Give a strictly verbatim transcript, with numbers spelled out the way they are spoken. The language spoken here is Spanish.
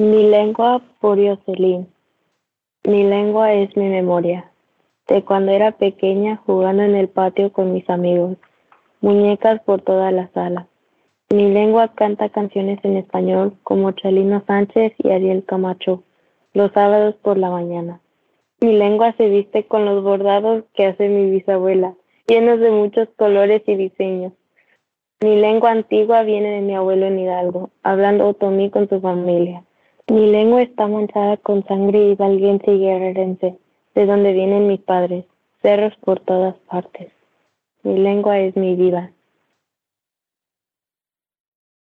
Mi lengua por Jocelyn. Mi lengua es mi memoria. De cuando era pequeña jugando en el patio con mis amigos. Muñecas por toda la sala. Mi lengua canta canciones en español como Chalino Sánchez y Ariel Camacho los sábados por la mañana. Mi lengua se viste con los bordados que hace mi bisabuela, llenos de muchos colores y diseños. Mi lengua antigua viene de mi abuelo en Hidalgo, hablando otomí con su familia. Mi lengua está manchada con sangre hidalguense y guerrerense, de donde vienen mis padres, cerros por todas partes. Mi lengua es mi vida.